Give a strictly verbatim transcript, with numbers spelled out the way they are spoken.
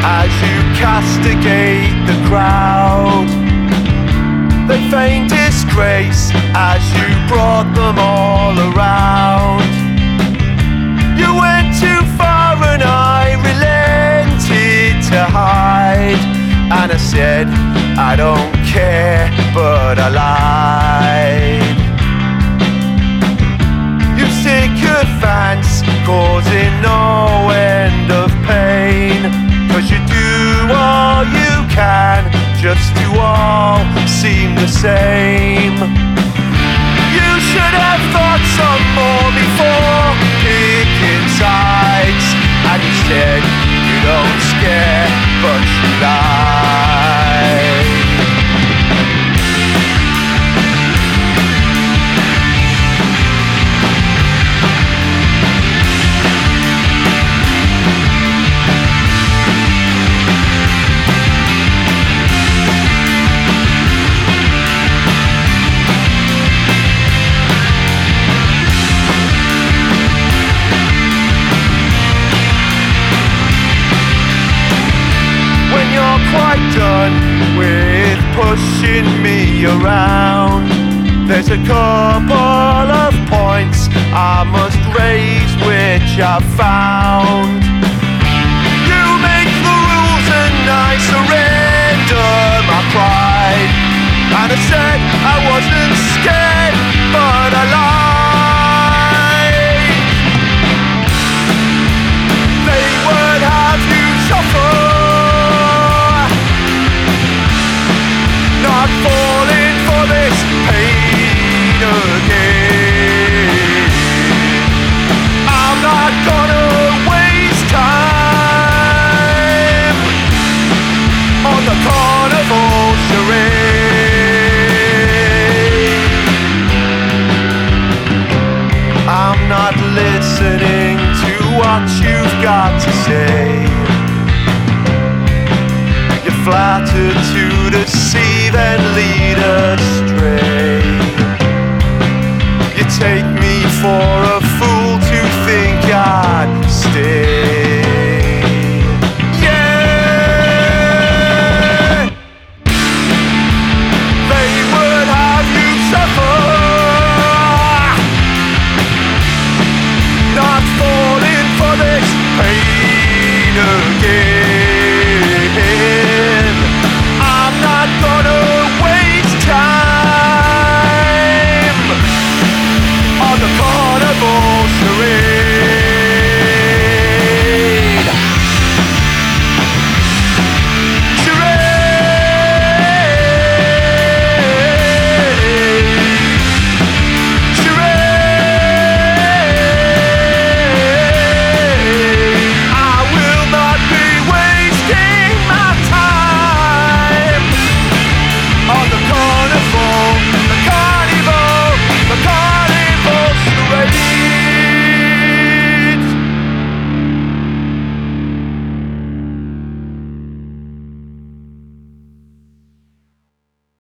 as you castigate the crowd. They feign disgrace as you brought them all around. You went too far and I relented to hide, and I said I don't care, but I lied. You sycophants causing no end of pain, 'cause you do all you can just to all seem the same. You should have thought some more before picking sides, and you said you don't scare, but you lie. Quite done with pushing me around. There's a couple of points I must raise which I've found. You make the rules and I surrender my pride, and I said I wasn't scared, but I lied. They would have you suffer, not falling for this pain again.